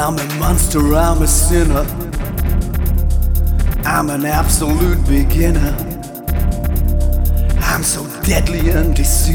I'm a monster, I'm a sinner, I'm an absolute beginner. I'm so deadly and deceived.